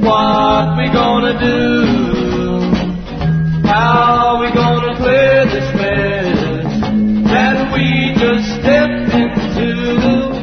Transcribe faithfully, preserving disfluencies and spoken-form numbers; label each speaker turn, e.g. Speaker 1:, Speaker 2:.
Speaker 1: What we gonna do? How we gonna clear this mess that we just stepped into?